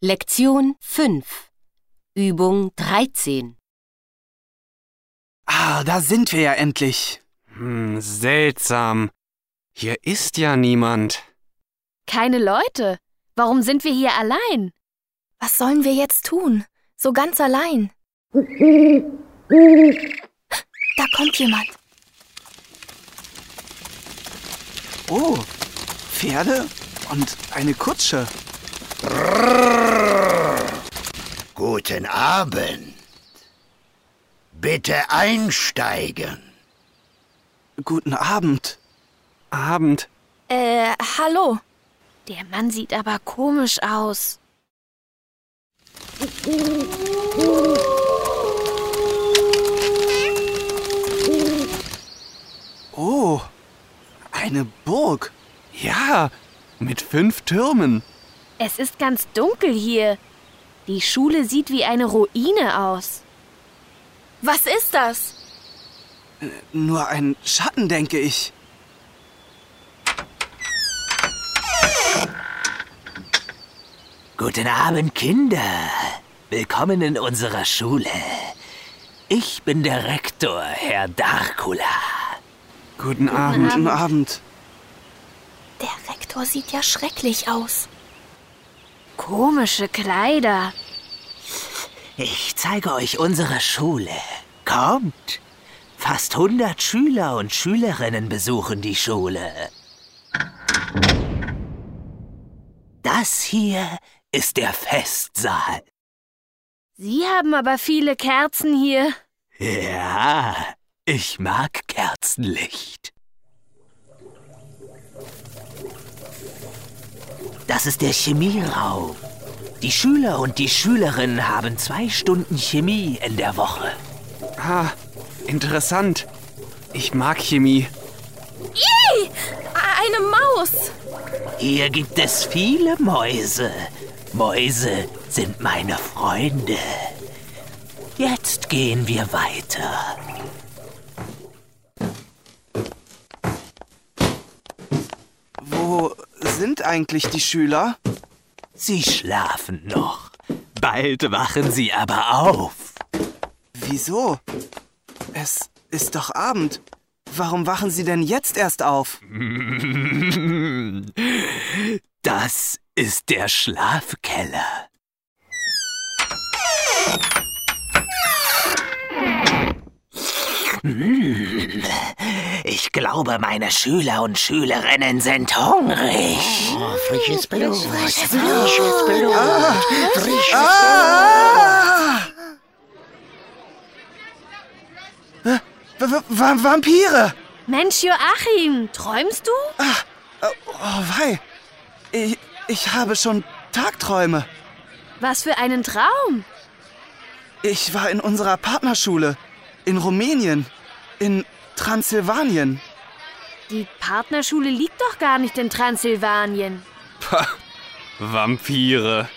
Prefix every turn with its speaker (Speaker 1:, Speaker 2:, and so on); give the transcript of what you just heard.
Speaker 1: Lektion 5. Übung 13.
Speaker 2: Da sind wir ja endlich.
Speaker 3: Seltsam. Hier ist ja niemand.
Speaker 4: Keine Leute. Warum sind wir hier allein?
Speaker 5: Was sollen wir jetzt tun? So ganz allein. Da kommt jemand.
Speaker 2: Oh, Pferde und eine Kutsche.
Speaker 6: Guten Abend. Bitte einsteigen.
Speaker 2: Guten Abend.
Speaker 3: Abend.
Speaker 5: Hallo.
Speaker 4: Der Mann sieht aber komisch aus.
Speaker 2: Oh, eine Burg.
Speaker 3: Ja, mit 5 Türmen.
Speaker 4: Es ist ganz dunkel hier. Die Schule sieht wie eine Ruine aus.
Speaker 5: Was ist das?
Speaker 2: Nur ein Schatten, denke ich.
Speaker 7: Guten Abend, Kinder. Willkommen in unserer Schule. Ich bin der Rektor, Herr Darkula.
Speaker 3: Guten Abend.
Speaker 2: Guten Abend.
Speaker 5: Der Rektor sieht ja schrecklich aus.
Speaker 4: Komische Kleider.
Speaker 7: Ich zeige euch unsere Schule. Kommt! Fast 100 Schüler und Schülerinnen besuchen die Schule. Das hier ist der Festsaal.
Speaker 4: Sie haben aber viele Kerzen hier.
Speaker 7: Ja, ich mag Kerzenlicht. Das ist der Chemieraum. Die Schüler und die Schülerinnen haben 2 Stunden Chemie in der Woche.
Speaker 3: Interessant. Ich mag Chemie.
Speaker 5: Eine Maus.
Speaker 7: Hier gibt es viele Mäuse. Mäuse sind meine Freunde. Jetzt gehen wir weiter.
Speaker 2: Wo sind eigentlich die Schüler?
Speaker 7: Sie schlafen noch. Bald wachen sie aber auf.
Speaker 2: Wieso? Es ist doch Abend. Warum wachen Sie denn jetzt erst auf?
Speaker 7: Das ist der Schlafkeller. Ich glaube, meine Schüler und Schülerinnen sind hungrig.
Speaker 6: Oh, frisches Blut. Frisches Blut. Frisches
Speaker 2: Vampire!
Speaker 4: Mensch, Joachim, träumst du?
Speaker 2: Oh wei. Ich habe schon Tagträume.
Speaker 4: Was für einen Traum.
Speaker 2: Ich war in unserer Partnerschule. In Rumänien. In Transsilvanien.
Speaker 4: Die Partnerschule liegt doch gar nicht in Transsilvanien.
Speaker 3: Vampire.